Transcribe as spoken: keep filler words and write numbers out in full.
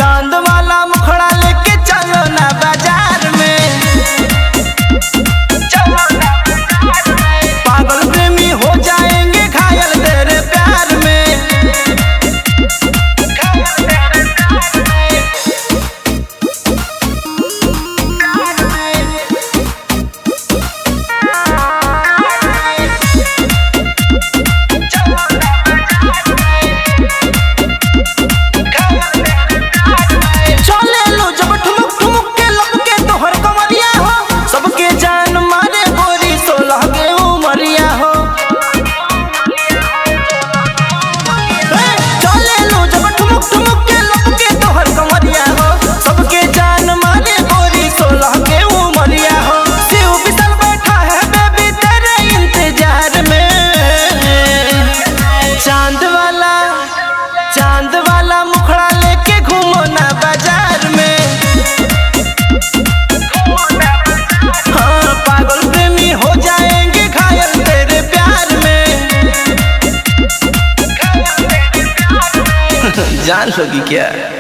चांद वाला मुखड़ा लेके चलो ना बाजार में, पागल प्रेमी हो जाएंगे घायल तेरे प्यार में। चांद वाला मुखड़ा लेके घूमो ना बाजार में, हाँ पागल प्रेमी हो जाएंगे घायल तेरे प्यार में। जान लोगी क्या?